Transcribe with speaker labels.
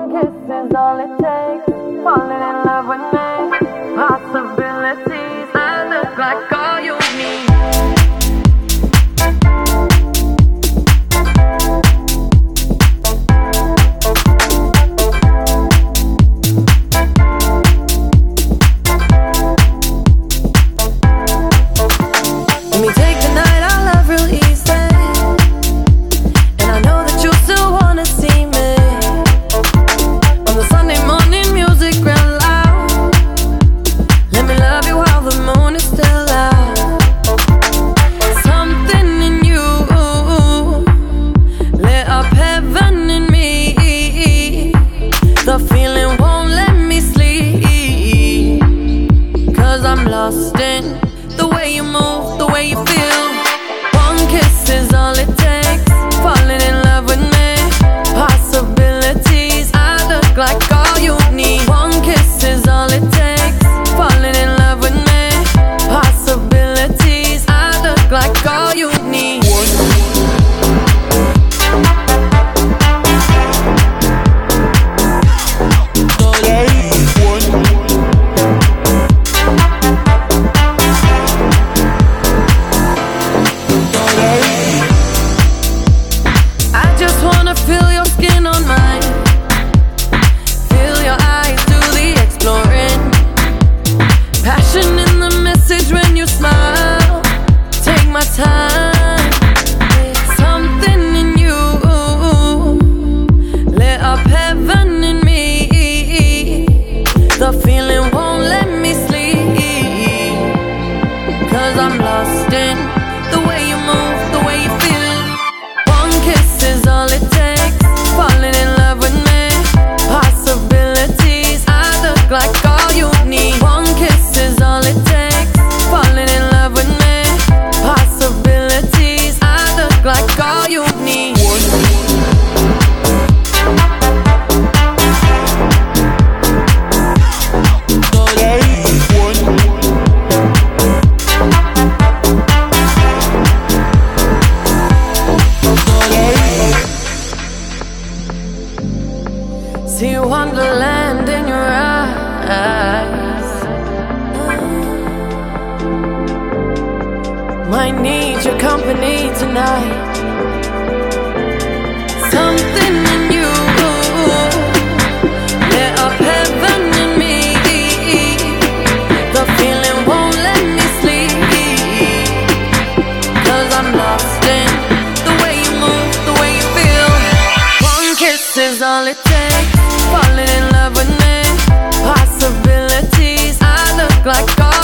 Speaker 1: kiss is all it takes. Falling in love with me. Possibilities. I look like all you need. See wonderland in your eyes. Might need your company tonight. Something in you lit up heaven in me. The feeling won't let me sleep, 'cause I'm lost in the way you move, the way you feel. One kiss is all it takes. Falling in love with me. Possibilities. I look like all